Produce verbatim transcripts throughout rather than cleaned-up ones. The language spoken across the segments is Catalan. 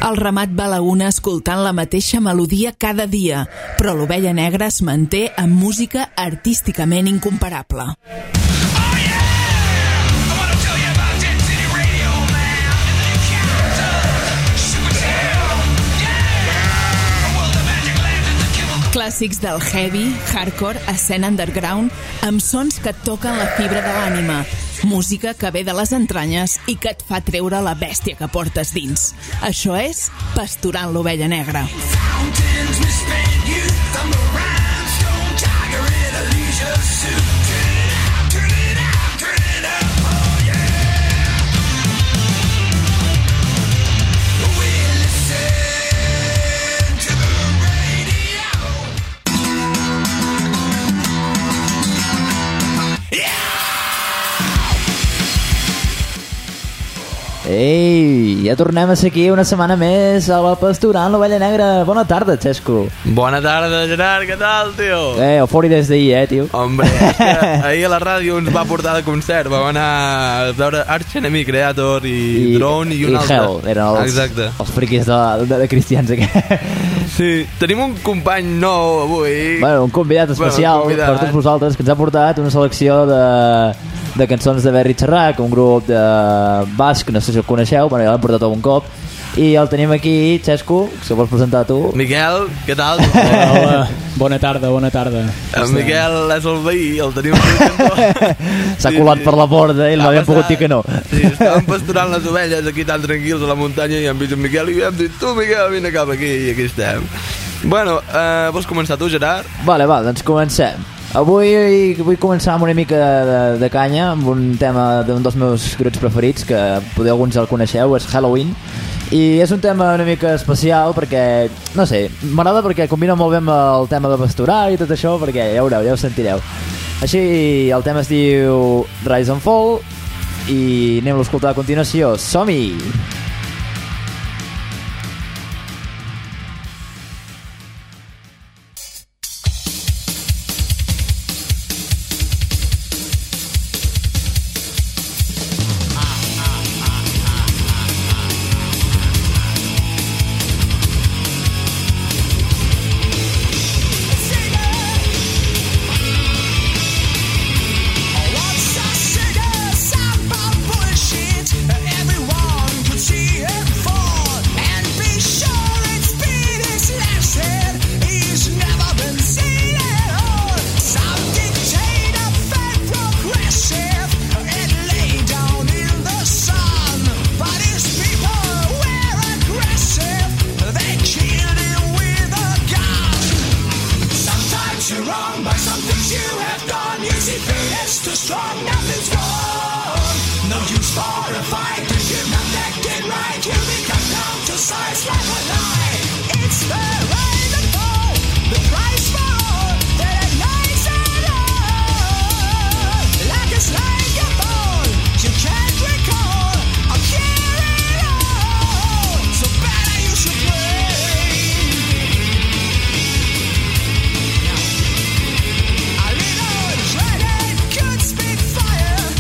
El ramat va a la una escoltant la mateixa melodia cada dia, però l'Ovella Negra es manté amb música artísticament incomparable. Clàssics del heavy, hardcore, escena underground, amb sons que et toquen la fibra de l'ànima. Música que ve de les entranyes i que et fa treure la bèstia que portes dins. Això és Pasturant l'Ovella Negra. Ei, ja tornem a ser aquí una setmana més a la Pasturant l'Ovella Negra. Bona tarda, Xesco. Bona tarda, Gerard, què tal, tio? Eh, eufori des d'ahir, eh, tio? Hombre, és que ahir a la ràdio ens va portar de concert. Vam anar a veure Arch Enemy Creator i, I Drone i un i altre. Hell, eren els, Exacte. els friquis de, de, de cristians aquests. Sí, tenim un company nou avui. Bueno, un convidat especial bueno, un convidat. per tots vosaltres, que ens ha portat una selecció de, de cançons de Berri Xerrac, un grup de basc, no sé si el coneixeu, bueno, ja l'hem portat algun cop, i el tenim aquí, Xesco, si el vols presentar tu. Miquel, què tal? Hola, bona tarda, bona tarda. En Miquel és el veí, el tenim aquí. S'ha colat sí, per la porta i no havíem pogut dir que no. Sí, estàvem pasturant les ovelles aquí tan tranquils a la muntanya i hem vist en Miquel i hem dit, tu Miquel, vine cap aquí, i aquí estem. Bueno, eh, vols començar tu, Gerard? Vale, va, doncs comencem. Avui vull començar amb una mica de, de canya, amb un tema d'un dels meus grups preferits, que potser alguns el coneixeu, és Halloween. I és un tema una mica especial perquè, no sé, m'agrada perquè combina molt bé amb el tema de pasturar i tot això, perquè ja veureu, ja ho sentireu. Així, el tema es diu Rise and Fall i anem a escoltar a continuació. Som-hi! Fire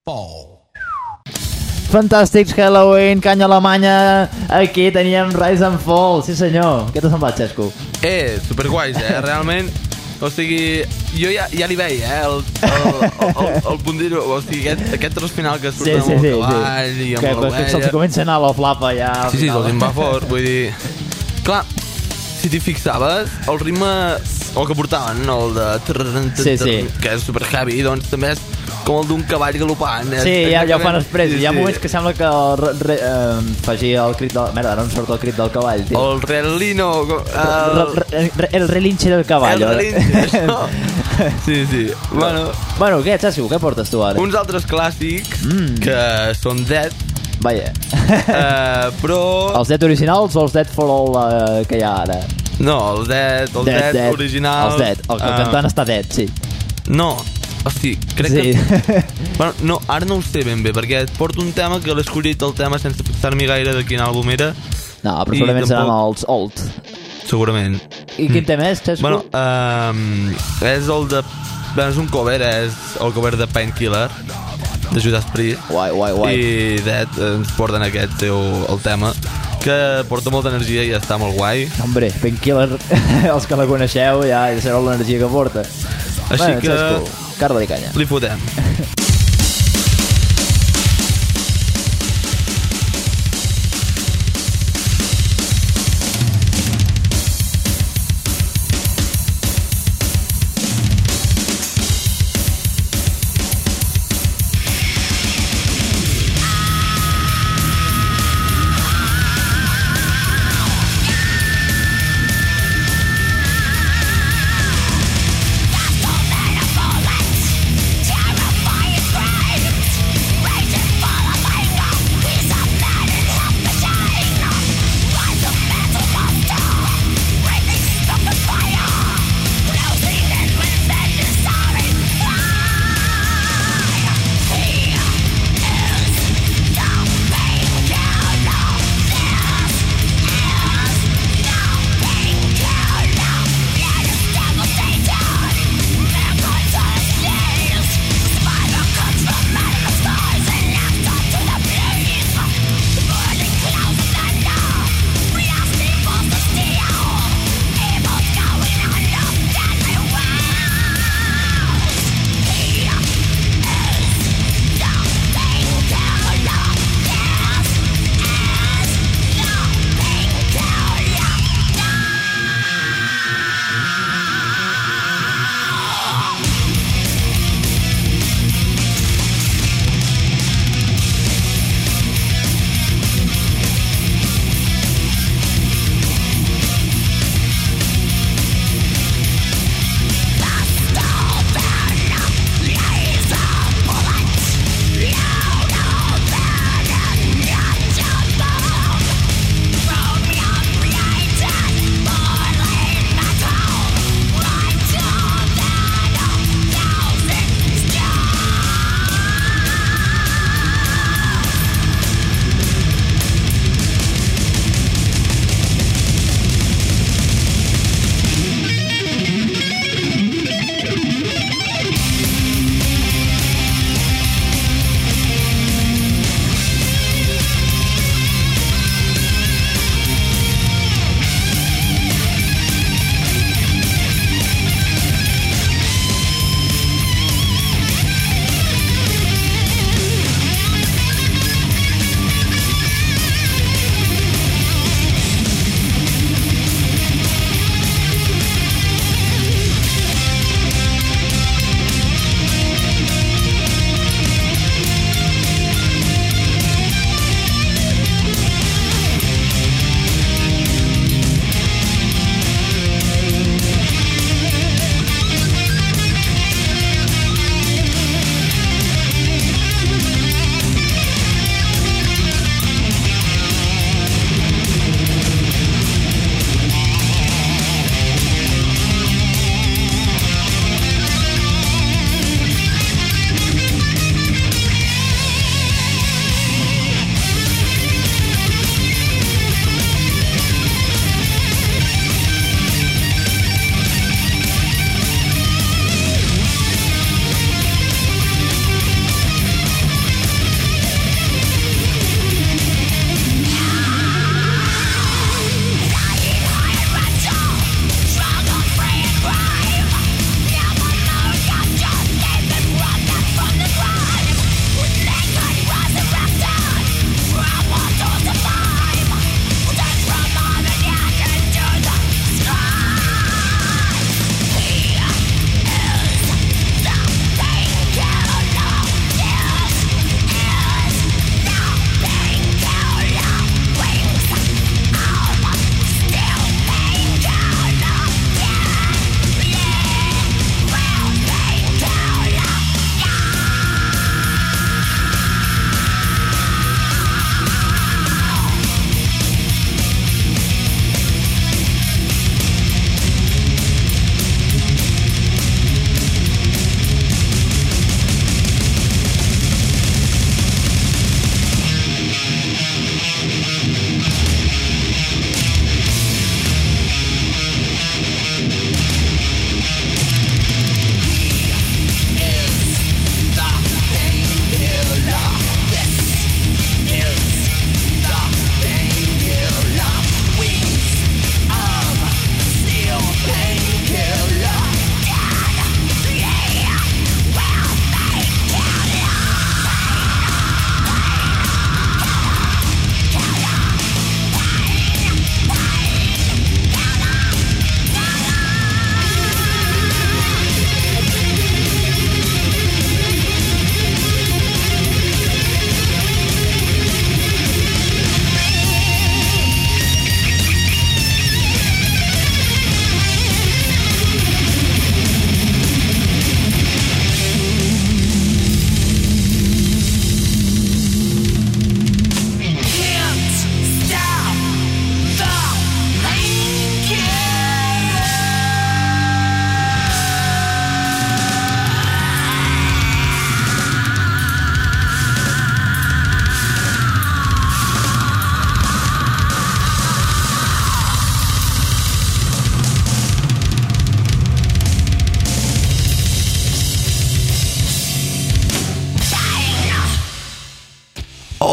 Fall. Fantàstics Halloween, canya alemanya. Aquí teníem Rise and Fall. Sí senyor, què t'ha semblat, Xesco? Eh, superguais, eh, realment. O sigui, jo ja, ja li veia, eh, el, el, el, el, el puntero, o sigui, aquest, aquest tros final que surt Sí, amb sí, el sí, cavall sí. i amb Que, que l'ovella. se'ls comença a anar la flapa ja. al Sí, sí, final. se'ls en va fort, vull dir... Clar, si t'hi fixaves, el ritme, el que portaven, no, el de... Sí, sí. Que és super heavy, doncs també és com el d'un cavall galopant. Sí, ja, ja ho fan després. Sí, Hi ha sí. moments que sembla que el, re, re, eh, facia el crit del... Merda, ara no em surt el crit del cavall, tio. El relino... El, El, re, re, el relinche del cavall. el relinche, això. Sí, sí. Bueno, Bueno, què, Xesco, què portes tu ara? uns altres clàssics Mm. que són Dead, Vaja. eh, però... Els Dead originals o els Dead for All eh, que hi ha ara? No, el Dead, el Dead, original... Els Dead, el, el eh, cantant està dead, sí. No, hosti, crec sí. que... Bueno, no, ara no ho sé ben bé, perquè et porto un tema que l'he escollit el tema sense fixar-m'hi gaire de quin àlbum era. No, però segurament I seran tampoc- els Old. Segurament. I quin tema és, Xesco? Bueno, um, és el de... Bé, és un cover, és el cover de Painkiller, de Judas Priest. Guai, guai, guai. I Dead ens porten aquest teu, el tema, que porta molta energia i està molt guai. Hombre, Painkiller, els que la coneixeu ja sabeu l'energia que porta. Així bueno, que... Xesco, carda de canya. Li fotem. Terrified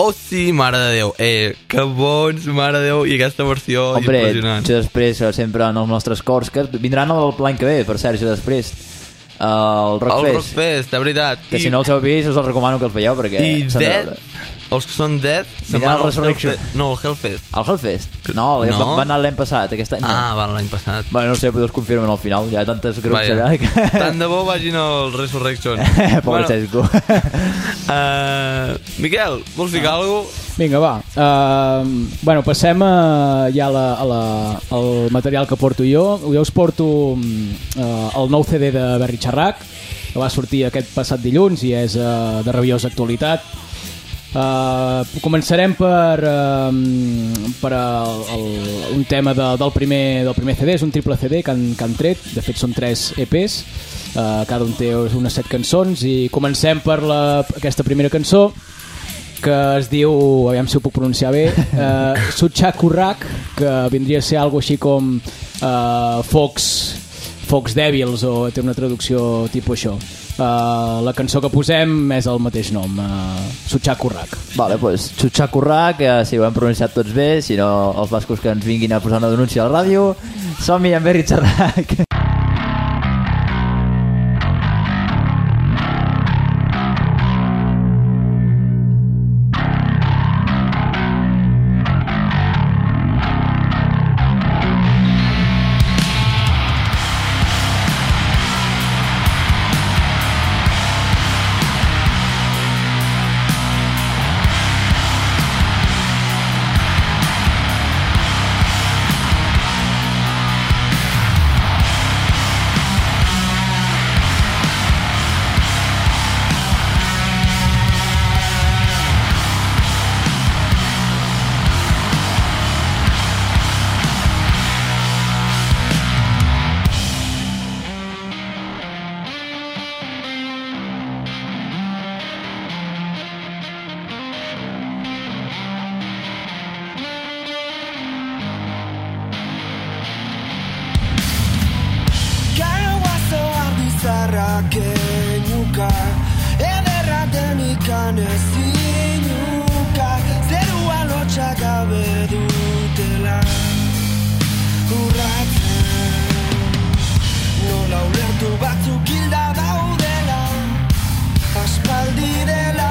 Oh, sí, mare de Déu. Eh, que bons, mare de Déu. I aquesta versió Hombre, impressionant. això després sempre en els nostres cors, que vindran l'any que ve, per cert, això després. Uh, el Rockfest. El Rockfest, de veritat. Que I... si no els heu vist, us els recomano que els veieu, perquè... I Dead, els que són Dead, se'n van al Resurrection. Hellfest. No, el Hellfest. El Hellfest? No, no. Va, va anar l'any passat, aquest any. Ah, va, l'any passat. Bueno, no sé, potser us confirmen al final, hi ha tantes grups allà. Que... Tant de bo vagin al Resurrection. Pobre Xesco. uh, Miquel, vols ficar alguna cosa? Vinga, va. Uh, bueno, passem a, ja a la, a la, al material que porto jo. Jo us porto uh, el nou C D de Berri Xarrac, que va sortir aquest passat dilluns i és uh, de rabiosa actualitat. Uh, començarem per, uh, per el, el, un tema de, del, primer, del primer C D. És un triple C D que han, que han tret. De fet són tres E Ps, uh, cada un té unes set cançons, i comencem per la, aquesta primera cançó, que es diu, aviam si ho puc pronunciar bé, uh, Sutxakurrak, que vindria a ser algo així com uh, Focs Focs Dèbils, o té una traducció tipus això. Uh, la cançó que posem és el mateix nom, uh, Sutxakurrak. Vale, pues Sutxakurrak, eh, si ho hem pronunciat tots bé, si no els bascos que ens vinguin a posar una denúncia a la ràdio. Som-hi amb Berri Xarrac. Kenyuka, ederra denikan ezinuka, zerua lotxak gabe dutela urratzen, nola ulertu batzuk hilda daudela, aspaldi dela,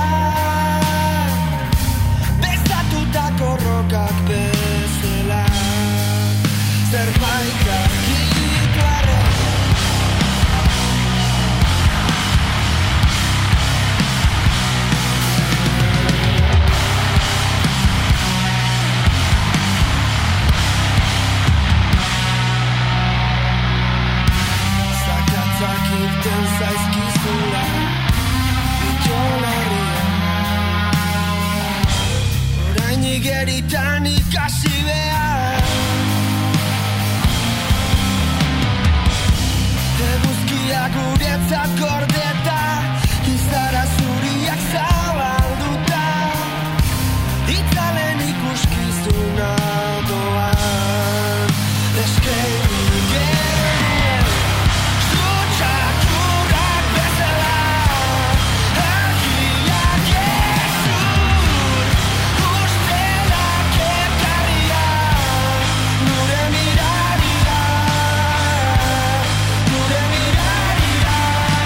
bezatutako rokak bezala, zerbait argitu arren. Irten zaizkizula Itolarria Orain igeritan ikasi behar Eguzkia guretzat gordeta Izara zuriak zabalduta Itzalen ikuskizuna doan Eskaini genuen Sutxakurrak bezala Argiak ezur Ustelak ekarria Nure miraria Nure miraria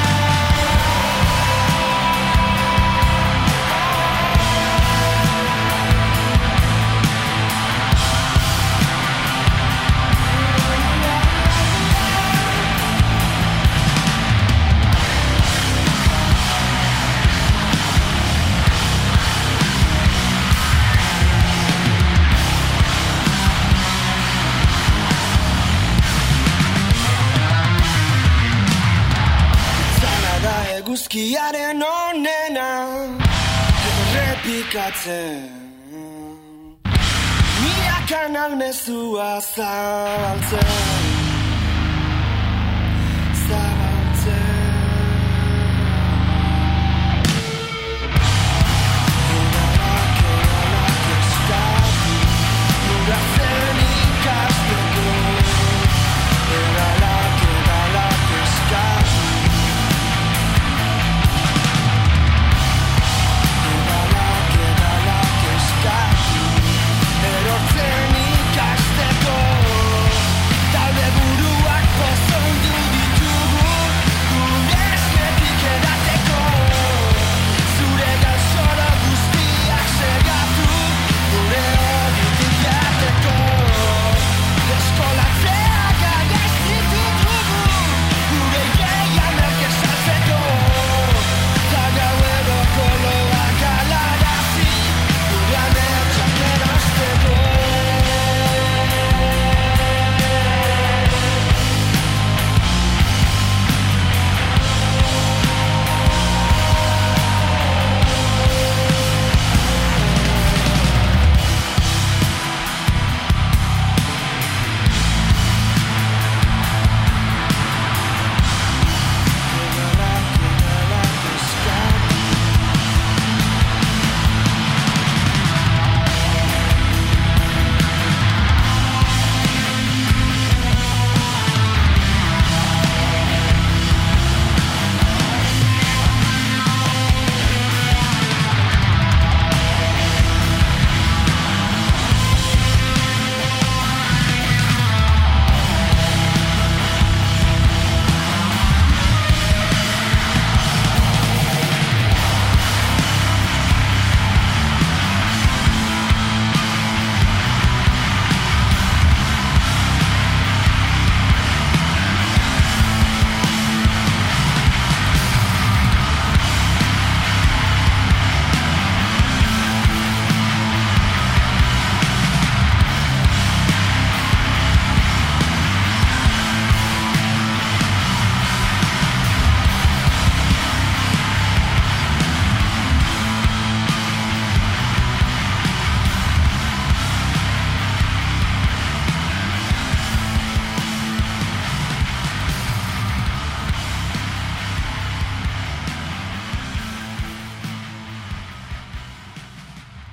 Zara da eguzkiaren onena Errepikatzen Mirakan almezua zabaltzen Zabaltzen Edalak, edalak eskatu Muratzen ikasteko Edalak, edalak eskatu Edalak, edalak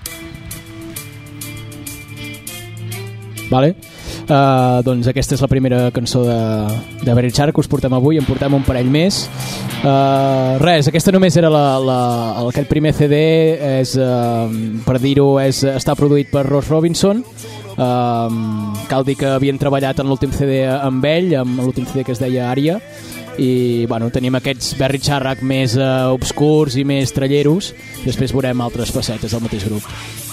Vale. Uh, doncs aquesta és la primera cançó de, de Barry Shark que us portem avui, en portem un parell més. Uh, res, aquesta només era la, la, aquest primer C D, és, uh, per dir-ho, és, està produït per Ross Robinson. Uh, cal dir que havien treballat en l'últim C D amb ell, amb l'últim C D que es deia Ària, i bueno, tenim aquests Barry Shark més uh, obscurs i més tralleros. Després veurem altres facetes del mateix grup.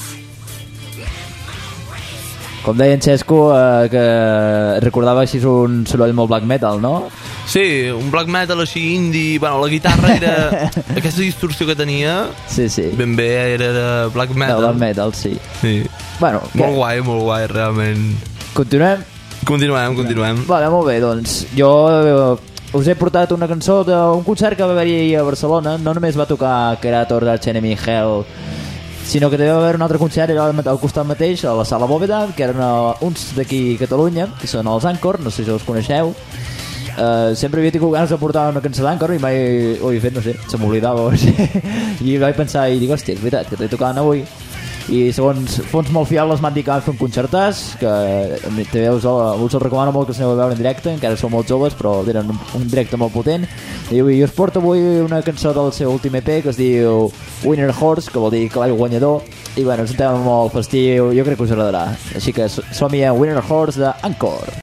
Com deia en Xesco, eh, que recordava així un soroll molt black metal, no? Sí, un black metal així indie. Bueno, la guitarra era... aquesta distorsió que tenia... Sí, sí. Ben bé era de black metal. De black metal, sí. Sí. Bueno, molt què? guai, molt guai, realment. Continuem? Continuem, continuem. Vale, molt bé, doncs jo eh, us he portat una cançó d'un concert que va haver-hi a Barcelona. No només va tocar Creator, Arch Enemy, Hell, sinó que també va haver un altre concert al costat mateix, a la Sala Bòveda, que eren uns d'aquí a Catalunya, que són els Anchor, no sé si els coneixeu. Uh, sempre havia tingut ganes de portar una cançó d'Anchor i mai ho he fet, no sé, se m'oblidava o sigui. I vaig pensar i dic, hòstia, és veritat que t'he tocat avui. I segons fons molt fiables m'han dit que van fer un concertàs, que també us el, us el recomano molt que us aneu a veure en directe, encara sou molt joves però tenen un, un directe molt potent. I jo us porto avui una cançó del seu últim E P que es diu Winner Horse, que vol dir cavall guanyador, i bueno, és un tema molt festiu, jo crec que us agradarà, així que som-hi a Winner Horse d'Anchor.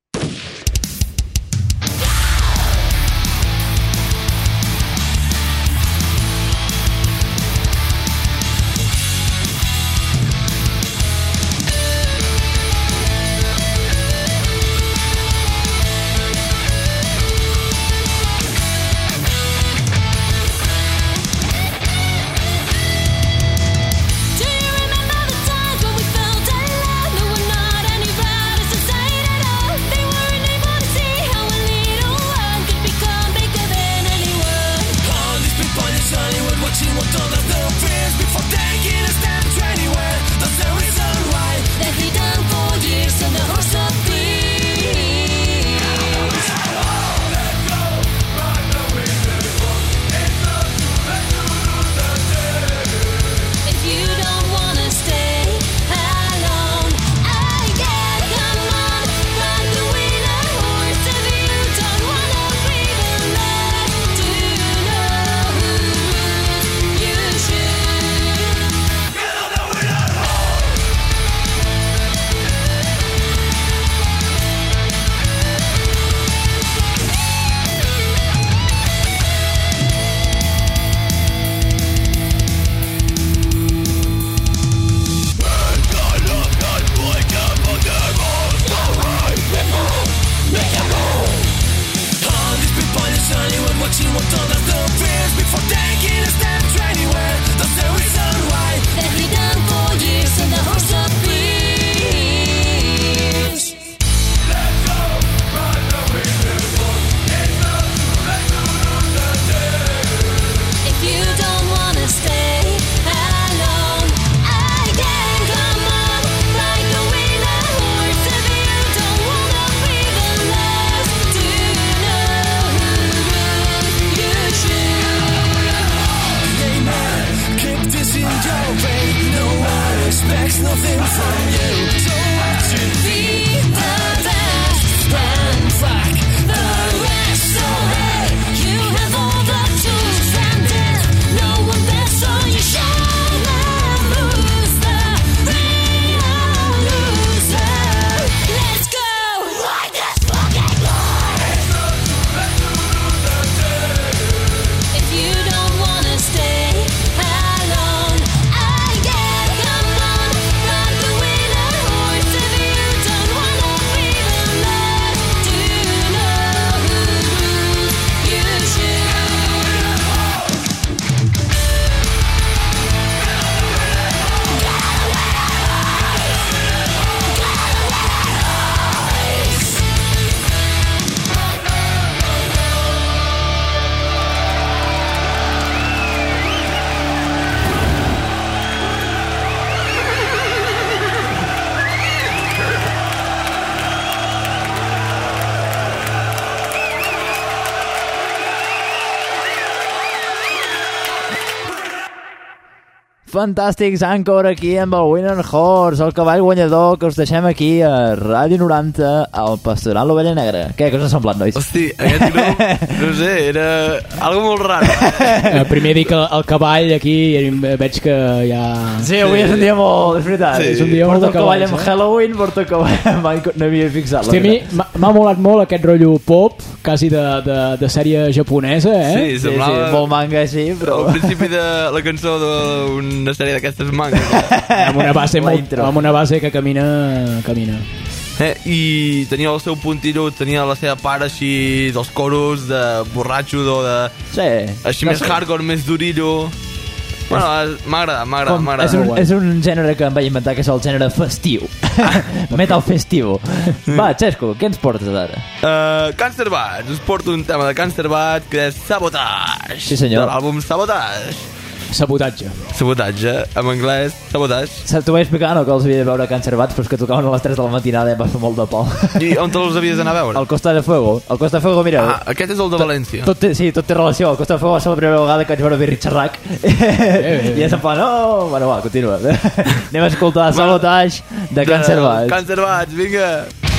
fantàstics, Anchor, aquí amb el Winner Horse, el cavall guanyador que us deixem aquí a Ràdio noranta, al Pastoral l'Ovella Negra. Què, què us ha semblat, nois? Hosti, aquest grup, no sé, era algo molt raro. Eh, primer dic el, el cavall aquí i veig que ja... Sí, avui és un dia molt... És veritat. Sí. És un dia molt Porta de el cavall cavalls, amb eh? Halloween, porta el cavall amb Anchor, no havia fixat. Hosti, a mi m'ha m'ha molat molt aquest rotllo pop, quasi de, de, de sèrie japonesa, eh? Sí, Sí, semblava... sí, molt manga així, però... Al principi de la cançó d'una sèrie d'aquestes mangas. Amb una base, La molt, intro. amb una base que camina, camina. Eh, I tenia el seu puntillo, tenia la seva part així dels coros de borratxo, o de... Sí. Així No més sé. hardcore, més durillo. Bueno, m'ha agradat, m'ha agradat, Com, m'ha és, un, agradat. és un gènere que em vaig inventar, que és el gènere festiu. Metal festivo. Va, Xesco, què ens portes ara? Uh, Cancer Bats, us porto un tema de Cancer Bats que és Sabotage. Sí, senyor. De l'àlbum Sabotage. Sabotatge. Sabotatge, en anglès, Sabotage. Sa- T'ho vaig explicar, no, que els havia de veure Cancerbats, però és que tocaven a les tres de la matinada i em va fer molt de por. I on te'ls havies d'anar a veure? El Costa de Fuego. El Costa de Fuego, mira... Ah, aquest és el de València. Tot té, sí, tot té relació. El Costa de Fuego va ser la primera vegada que vaig veure Birri Xerrac. eh, I és en plan, no... Bueno, va, continua. Anem a escoltar Sabotage de Cancerbats. Cancer Bats, vinga.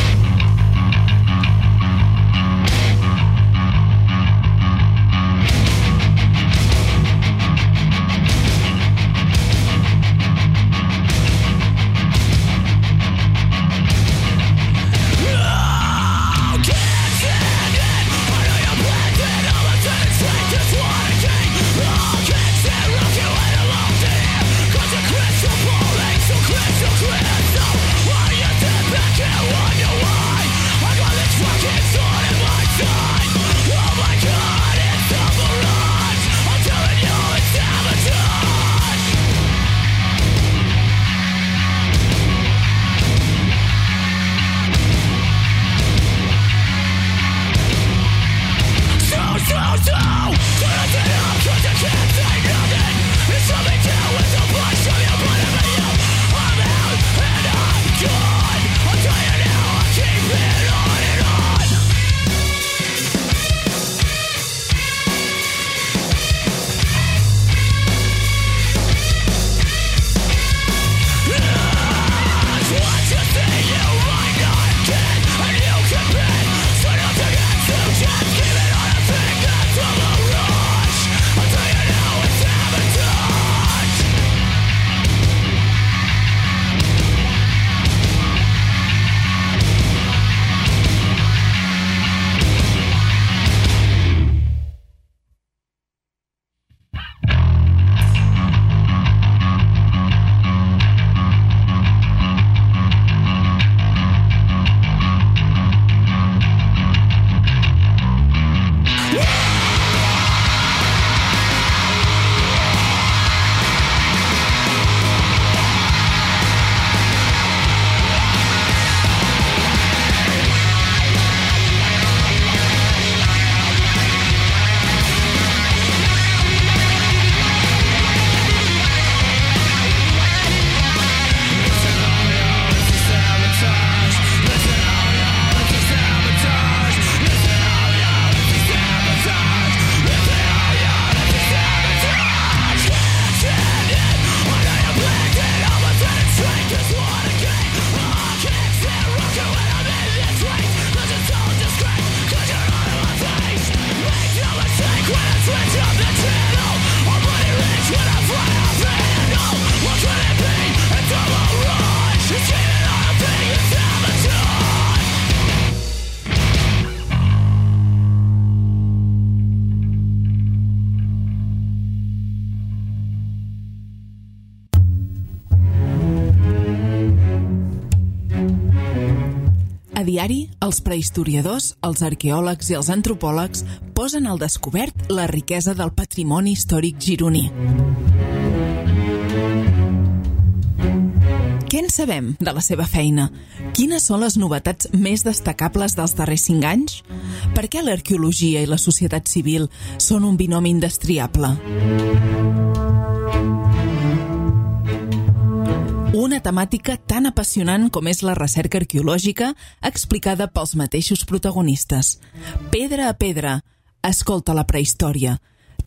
A diari, els prehistoriadors, els arqueòlegs i els antropòlegs posen al descobert la riquesa del patrimoni històric gironí. Què en sabem de la seva feina? Quines són les novetats més destacables dels darrers cinc anys? Per què l'arqueologia i la societat civil són un binomi indestriable? Una temàtica tan apassionant com és la recerca arqueològica explicada pels mateixos protagonistes. Pedra a pedra, escolta la prehistòria.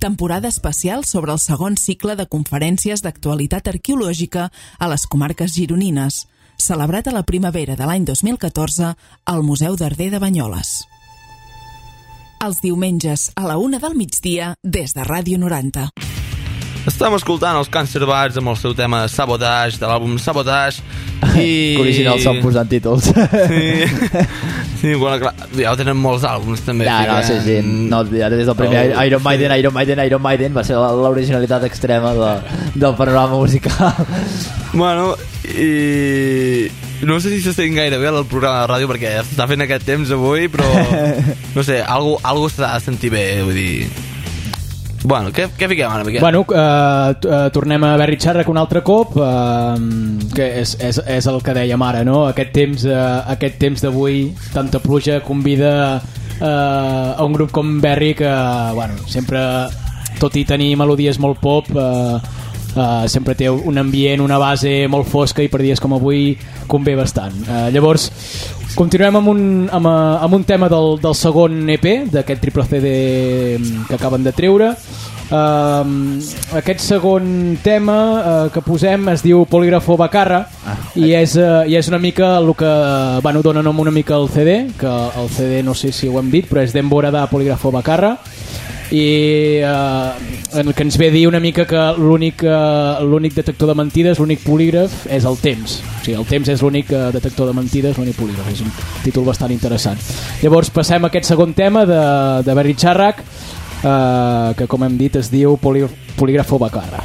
temporada especial sobre el segon cicle de conferències d'actualitat arqueològica a les comarques gironines, celebrat a la primavera de l'any dos mil catorze al Museu d'Arder de Banyoles. Els diumenges a la una del migdia des de Ràdio noranta. Estem escoltant els Cancerbats amb el seu tema Sabotage, de l'àlbum Sabotage. I... Que original són posant títols. Sí, sí, bueno, clar, ja ho tenen molts àlbums també. Ja, no, sí, sí. No, ja des del primer oh. Iron Maiden, Iron Maiden, Iron Maiden va ser l'originalitat extrema de, del panorama musical. Bueno, i... no sé si s'estén gaire bé el programa de ràdio perquè està fent aquest temps avui, però no sé, algú, algú s'ha de sentir bé, vull dir... Bueno, què, què fiquem ara, Miquel? Bueno, eh, tornem a Berri Xàrrec un altre cop, eh, que és, és, és el que dèiem ara, no? Aquest temps, eh, aquest temps d'avui, tanta pluja, convida eh, a un grup com Berri que, bueno, sempre, tot i tenir melodies molt pop, eh, Uh, sempre té un ambient, una base molt fosca i per dies com avui convé bastant. Uh, llavors continuem amb un, amb, amb un tema del, del segon E P d'aquest triple C D que acaben de treure. Uh, aquest segon tema uh, que posem es diu Polígrafo Bacarra ah, i, és, uh, i és una mica el que bueno, dona nom una mica al C D, que el C D no sé si ho hem dit, però és d'Embora da Polígrafo Bacarra, i eh, en el que ens ve a dir una mica que l'únic eh, l'únic detector de mentides, l'únic polígraf és el temps, o sigui, el temps és l'únic eh, detector de mentides, l'únic polígraf. És un títol bastant interessant. Llavors passem a aquest segon tema de, de Berri Xàrrec, eh, que com hem dit es diu Poli, Polígrafo Bacarra.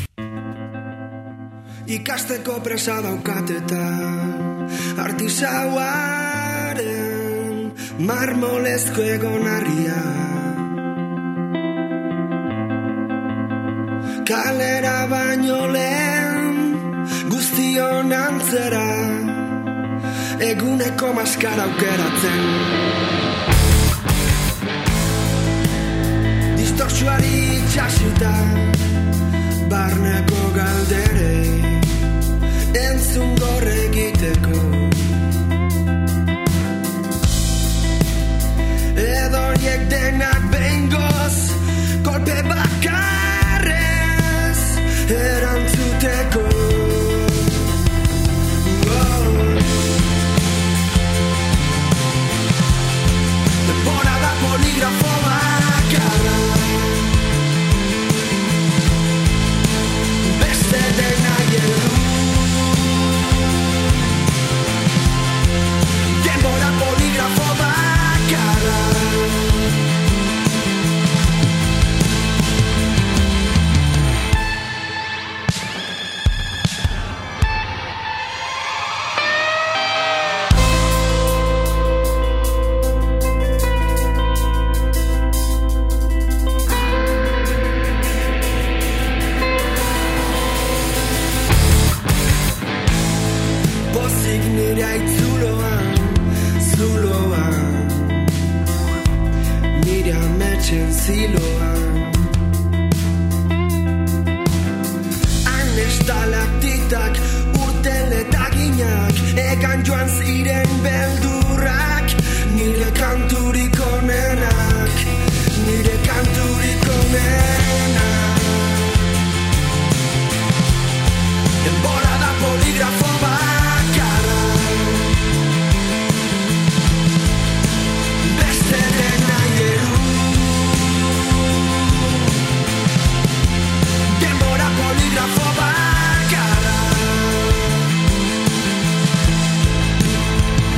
Ikasteko presa daukateta artisauaren marmolezko egonarria, kalera baino lehen guztion antzera eguneko maskara aukeratzen, distortsuari itxasita barneko galderei entzun gorre egiteko, edoriek denak behingoz kolpe bakarrez erantzuteko. Oh. Denbora da poligrafo bakarra, beste dena gero. Denbora poligrafo bakarra, ziloan anestalaktitak urteletaginak egan joan ziren beldurrak, nire kanturik onenak, nire kanturik onenak. Denbora da poligrafo bakarra, beste dena gero. Polígrafo bakarra,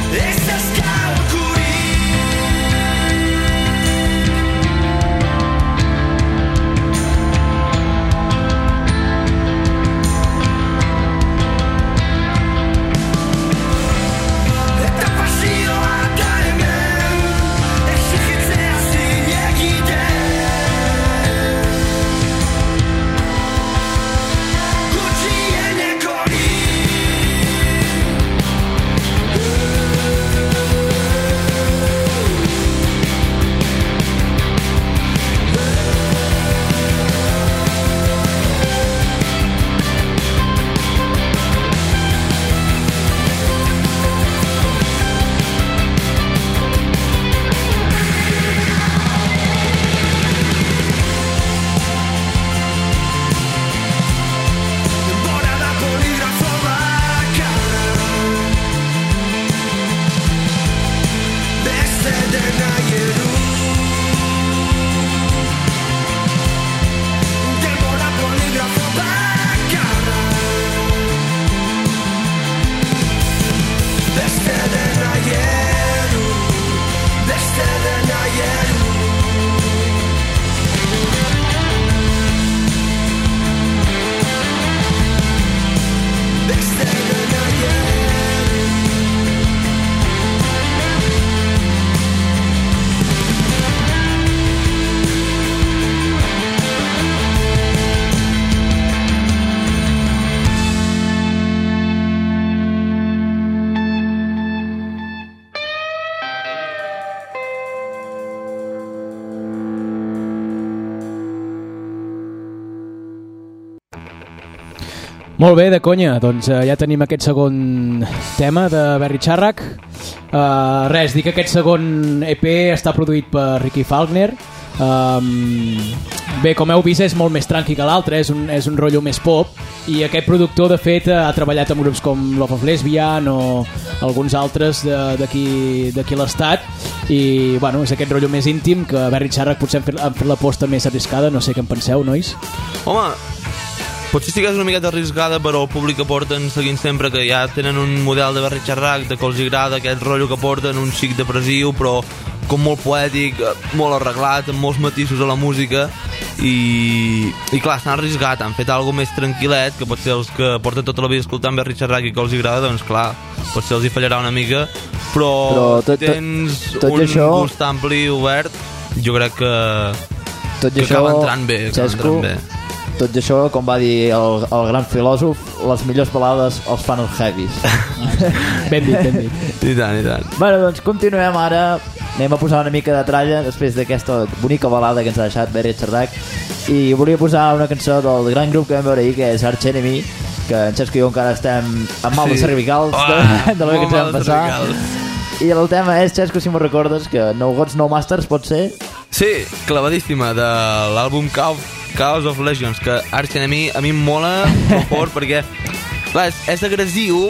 Molt bé, de conya, doncs uh, ja tenim aquest segon tema de Berry Charrac. Uh, res, dic que aquest segon E P està produït per Ricky Faulkner. Um, bé, com heu vist és molt més tranqui que l'altre, és, un, és un rotllo més pop, i aquest productor de fet ha treballat amb grups com Love of Lesbian o alguns altres d'aquí d'aquí l'estat, i bueno, és aquest rotllo més íntim que Berry Charrac potser han fet, han fet l'aposta més arriscada. No sé què en penseu, nois? Home, potser sí que és una miqueta arriscada, però el públic que porten seguint sempre, que ja tenen un model de Berry Charrac, de que els agrada aquest rotllo que porten, un xic depressiu però com molt poètic, molt arreglat, amb molts matisos a la música, i, i clar, s'han arriscat, han fet alguna més tranquil·let, que potser els que porten tota la vida escoltant Berry Charrac i que els agrada, doncs clar, potser els hi fallarà una mica, però, però tot, tens tot, tot un això, gust ampli, obert, jo crec que, tot que això, acaba entrant bé, acaba Xesco, entrant bé. Tot això, com va dir el, el gran filòsof, les millors balades els fan els heavies. Ben dit, ben dit. I tant, i tant. Bueno, doncs continuem ara. Anem a posar una mica de tralla després d'aquesta bonica balada que ens ha deixat Berry Charrac, i volia posar una cançó del gran grup que vam veure ahir, que és Arch Enemy, que en Xesco i jo encara estem amb mal de Sí. cervicals Oh, de, de lo que molt ens vam mal de passar. cervicals. I el tema és, Xesco, si m'ho recordes, que No Gods, No Masters pot ser? Sí, clavadíssima, de l'àlbum Chaos, Chaos of Legions, que Arch Enemy a mi em mola molt fort perquè clar, és, és agressiu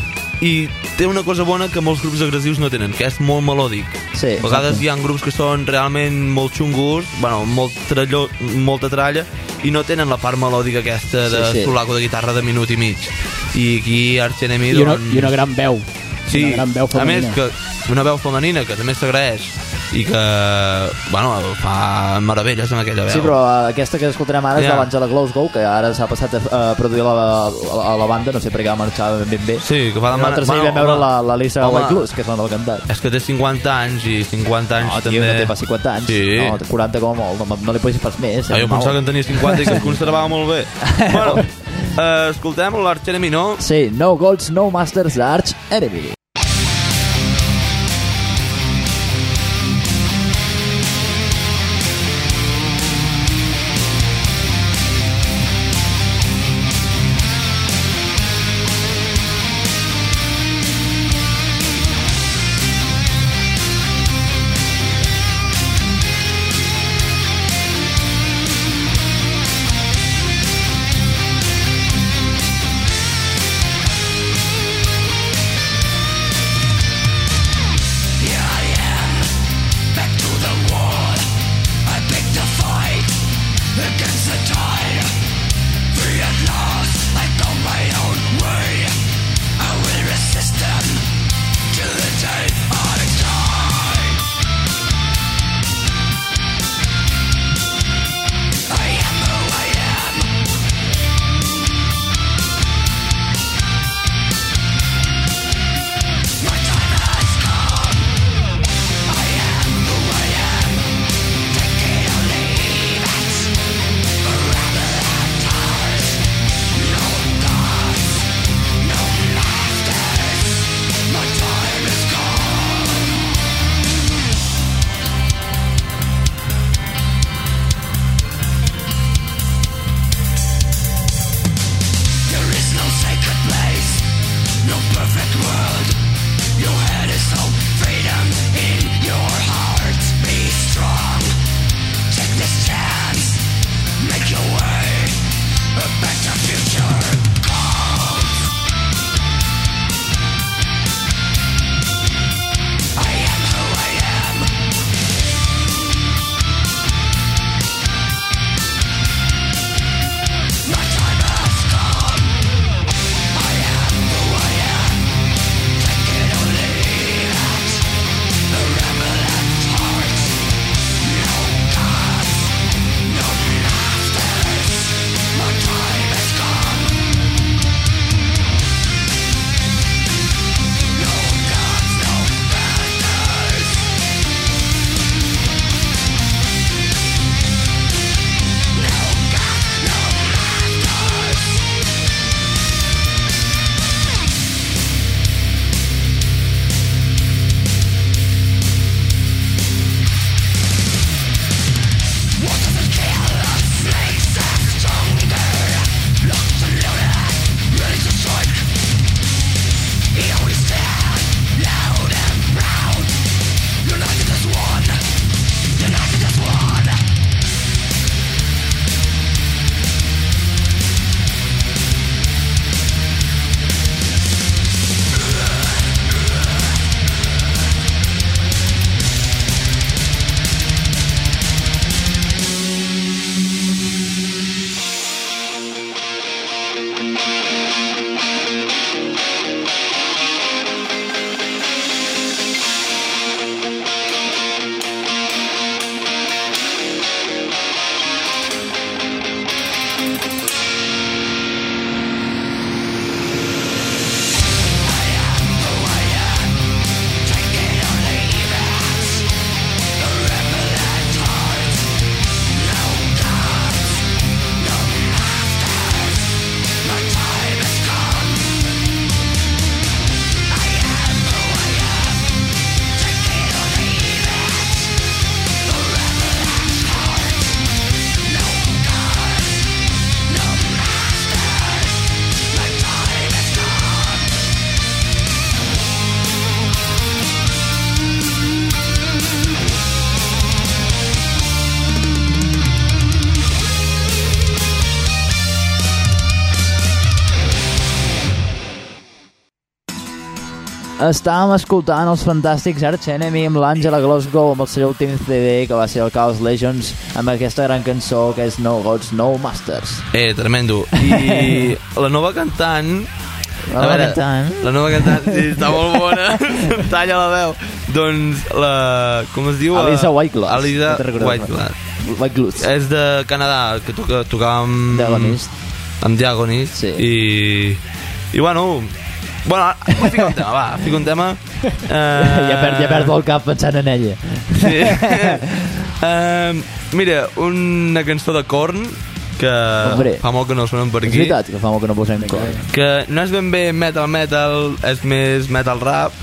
i té una cosa bona que molts grups agressius no tenen, que és molt melòdic. Sí, a vegades exacte. hi ha grups que són realment molt xungos, bueno, molt tralló, molta tralla, i no tenen la part melòdica aquesta de Sí, sí. solaco de guitarra de minut i mig. I aquí Arch Enemy, I una, doncs... i una gran veu. Sí, una gran veu a més, femenina. que una veu femenina que també s'agraeix i que, bueno, fa meravelles amb aquella veu. Sí, però uh, aquesta que escoltarem ara és Ja. de l'Àngela Glasgow, que ara s'ha passat a, a produir la, la, a la banda, no sé per què va marxar ben ben bé. Sí, que fa de... Nosaltres ahir vam veure la, la Lisa home. White-Blues, que és la del cantant. És que té cinquanta anys i cinquanta anys No, tio, també... no té pas cinquanta anys. Sí. No, té quaranta com a molt. No, no li posis pas més. Ah, és jo mal. pensava que en tenia cinquanta i que es conservava molt bé. Bueno, eh, escoltem l'Arch Enemy, no? Sí, No Gods, No Masters d'Arch Enemy. Thank estàvem escoltant els fantàstics Arch Enemy amb l'Àngela Glasgow amb el seu últim C D que va ser el Chaos Legends amb aquesta gran cançó que és No Gods, No Masters. Eh, tremendo. I la nova cantant... La nova cantant... La nova cantant, sí, està molt bona. Talla la veu. Doncs la... Com es diu? Alisa Whiteglass. Alisa no Whiteglass. Whiteglass. És de Canadà, que toca, tocava amb... Diagonist. Amb Diagonist. Sí. I... I bueno... Bueno, ara fica un tema, va, fica un tema. Uh... ja, perd, ja perdo el cap pensant en ella. Sí. uh, mira, una cançó de Korn que Hombre, fa molt que no sonen per aquí. És veritat que fa molt que no posem Korn. Que no és ben bé metal metal, és més metal rap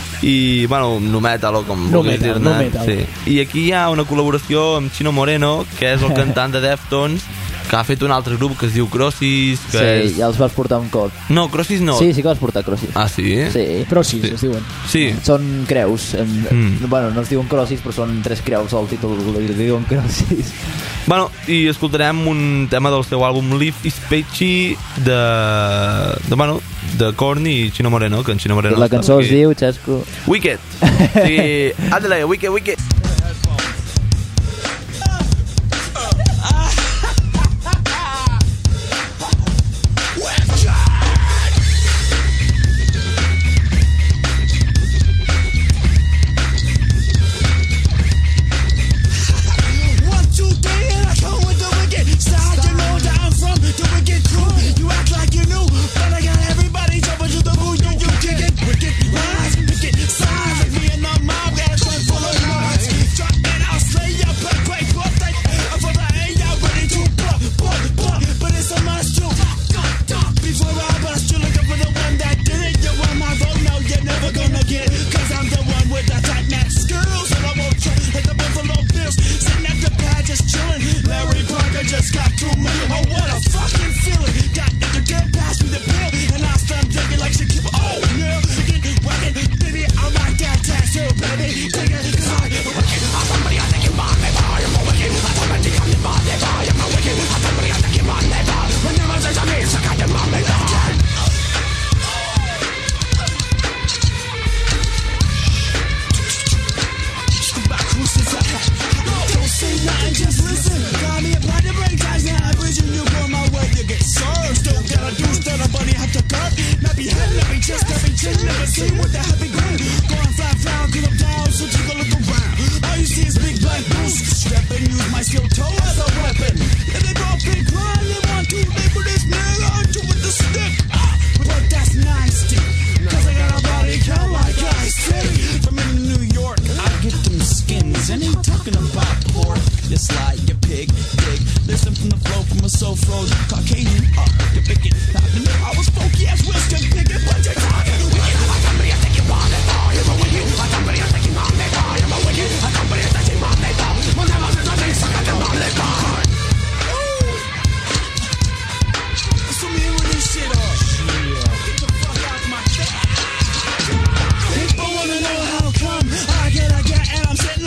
i, bueno, no metal o com no vulguis metal, dir-ne. no metal. Sí. I aquí hi ha una col·laboració amb Chino Moreno, que és el cantant de Deftones, que ha fet un altre grup que es diu Crossis, que Sí, és... ja els vas portar un cop. No, Crossis no. Sí, sí que vas portar Crossis. Ah, sí? Sí. Crossis, Sí. es diuen. Sí. Són creus. En, Mm. Bueno, no es diuen Crossis, però són tres creus al títol, li diuen Crossis. Bueno, i escoltarem un tema del seu àlbum Live is Peachy de, de, bueno, de Korn i Chino Moreno, que en Chino Moreno... La cançó es aquí. diu, Xesco... Wicked. Sí, ándale, Wicked, Wicked.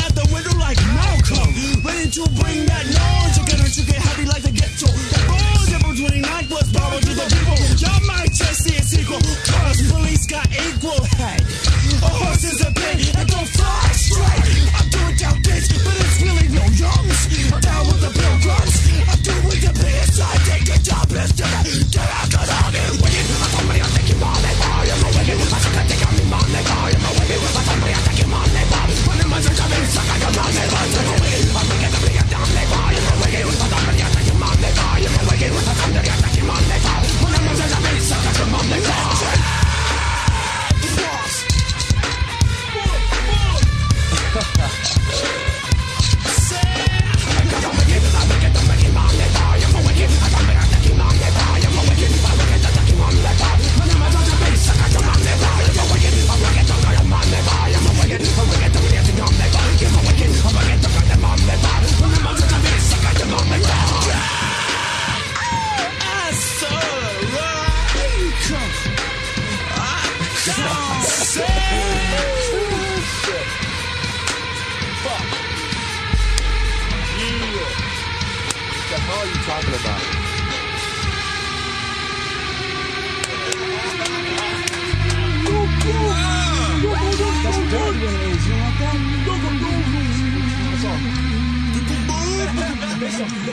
To bring that noise, you're gonna get happy like the ghetto. Boys,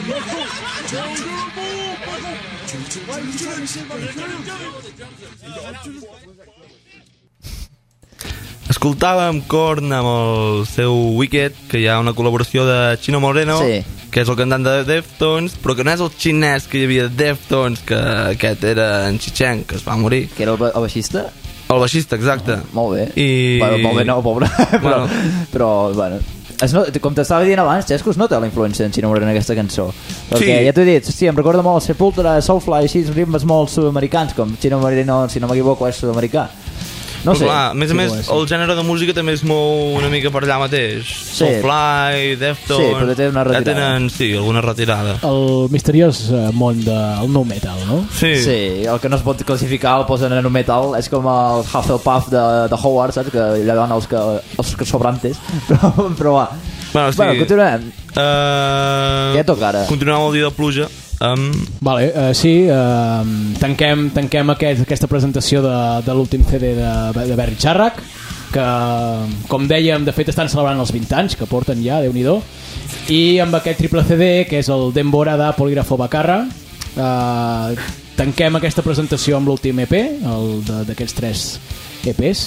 Escoltàvem Korn amb el seu Wicked, que hi ha una col·laboració de Chino Moreno, Sí. que és el cantant de Deftones, però que no és el xinès que hi havia de Deftones, que aquest era en Chichen, que es va morir. Que era el, ba- el baixista? El baixista, exacte. Molt bé. I- Bueno, molt bé, no, pobre. però, Bueno. però, bueno... Es not, com t'estava dient abans, Xesco, es nota la influència en Chino Moreno en aquesta cançó. Perquè Sí. ja t'ho he dit, sí, em recorda molt Sepultura, Soulfly, així, ritmes molt sud-americans, com Chino Moreno, si no m'equivoco, és sud-americà. No Però sé. clar, a més a Sí, més, sí. el gènere de música també es mou una mica per allà mateix. Soulfly, Deftones... Sí, però té una retirada. Ja tenen, sí, alguna retirada. El misteriós eh, món del nou metal, no? Sí. Sí, el que no es pot classificar el posen en un metal, és com el Hufflepuff de, de Howard, saps? Que allà van els que, els que sobrantes. Però, però va. Bueno, sí. Bueno, continuem. Uh, Què toca ara? Continuem el dia de pluja amb... Vale, uh, sí, uh, tanquem, tanquem aquest, aquesta presentació de, de l'últim C D de, de Berry Charrac, que, com dèiem, de fet estan celebrant els vint anys, que porten ja, Déu-n'hi-do, i amb aquest triple C D, que és el Dembora de Polígrafo Bacarra, uh, tanquem aquesta presentació amb l'últim E P, el de- d'aquests tres E Ps.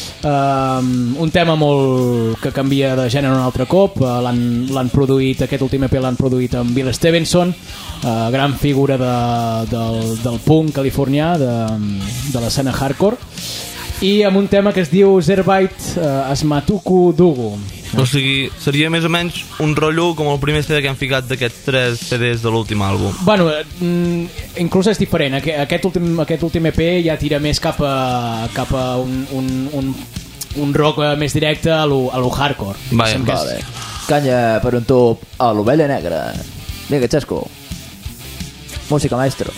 Um, un tema molt que canvia de gènere un altre cop. uh, l'han, l'han produït, aquest últim E P l'han produït amb Bill Stevenson, uh, gran figura de, del, del punk californià, de, de l'escena hardcore, i amb un tema que es diu Zerbait uh, Asmatuku Dugu. O sigui, seria més o menys un rotllo com el primer C D que han ficat d'aquests tres C Ds de l'últim àlbum. Bueno, mm, inclús és diferent. Aqu- Aquest últim, aquest últim E P ja tira més cap a, cap a un, un, un, un rock eh, més directe a lo, a lo hardcore. Vaja, Diguéssim que és- Vale. Canya per un tub a l'Ovella Negra. Vinga, Xesco. Música, maestro.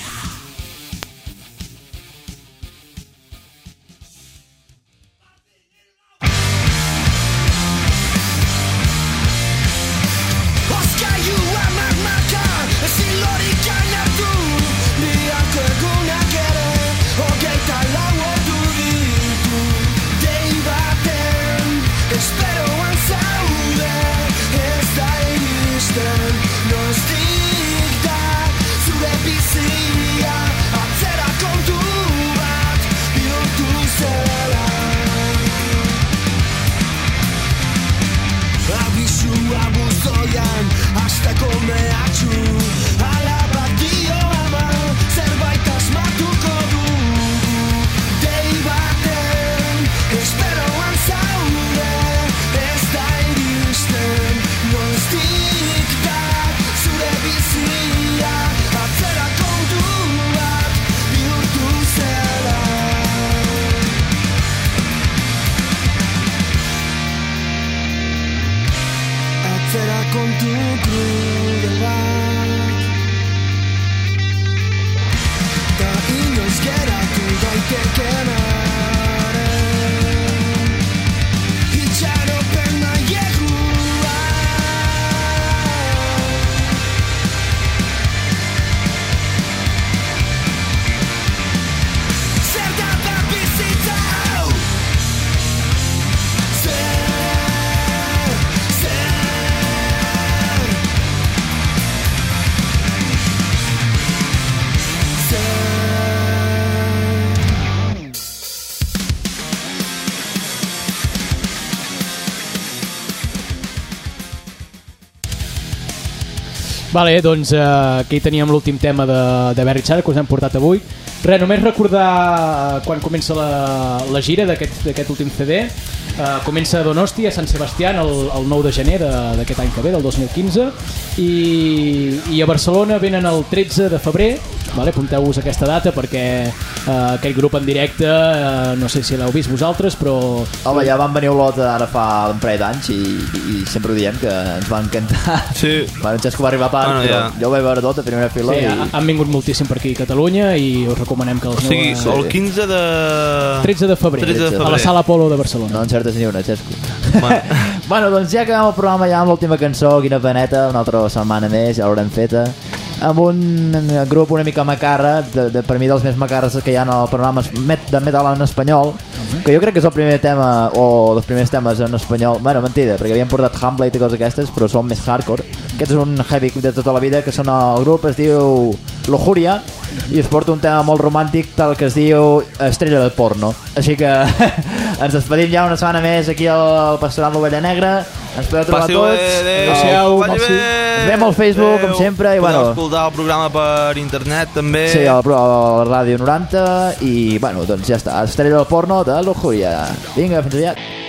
Oskailua magmaka, ezin lorikan hartu, biharko egunak ere, hogeita lau ordu ditu. Dei baten, esperoan zaude, ez da iristen, noiztik da, zure bizia, atzera kontu bat, bihurtu zela. Abisua buzoian, hasteko mehatxu, alabak dio ama, zerbait asmatuko dugu. Dei baten, esperoan zaude, ez da iristen, noiztik da, zure bizia, atzera kontu bat, bihurtu zela. Atzera kontu krudel bat, ta inoiz geratu daitekenaren itxaropen mailegua. Zer da da bizitza hau? Zer, zer Vale, doncs eh, aquí teníem l'últim tema de, de Berry Charrac que us hem portat avui. Res, només recordar eh, quan comença la, la gira d'aquest d'aquest últim C D. Eh, comença a Donosti, a Sant Sebastián, el, el nou de gener de- d'aquest any que ve, del dos mil quinze, i, i a Barcelona venen el tretze de febrer. Vale, apunteu-vos aquesta data perquè eh, aquest grup en directe, eh, no sé si l'heu vist vosaltres, però Home, ja van venir a Olot ara fa un parell d'anys i, i sempre ho diem que ens van encantar. Sí. Bueno, en Xesco va arribar tard, Bueno, però ja. jo ho vaig veure tot a primera fila sí, i... ha- han vingut moltíssim per aquí a Catalunya i us recomanem que els O sigui, aneu a... el quinze de... tretze de febrer, tretze de a la febrer. Sala Apolo de Barcelona. No encertes ni una, Xesco. Bueno. Bueno, doncs ja acabem el programa ja amb l'última cançó, Quina peneta, una altra setmana més, ja l'haurem feta, amb un grup una mica macarra, de, de, per mi dels més macarres que hi ha en el programa met- de metal en espanyol, que jo crec que és el primer tema o dels primers temes en espanyol, bueno, mentida, perquè havien portat Hamlet i coses aquestes, però són més hardcore. Aquest és un heavy de tota la vida, que són el grup, es diu Lujuria, i es porta un tema molt romàntic tal que es diu Estrella del Porno. Així que ens despedim ja una setmana més aquí al Pastoral l'Ovella Negra. Ens podeu trobar Passi-ho tots. bé, adéu. Adéu, Vagi merci. bé. Ens veiem al Facebook, com sempre, i Podeu bueno. escoltar el programa per internet també. Sí, a la, a la Ràdio noranta i bueno, doncs ja està, Estrella del Porno de Lujuria. Vinga, fins aviat.